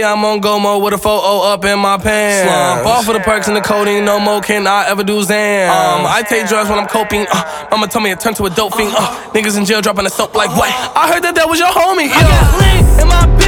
day I'm on go mode with a photo up in my pants. Slump off of the perks and the codeine, no more can I ever do Zan. I take drugs when I'm coping. Mama told me it turned to a dope fiend. Niggas in jail dropping the soap like what? I heard that was your homie. I got lean in my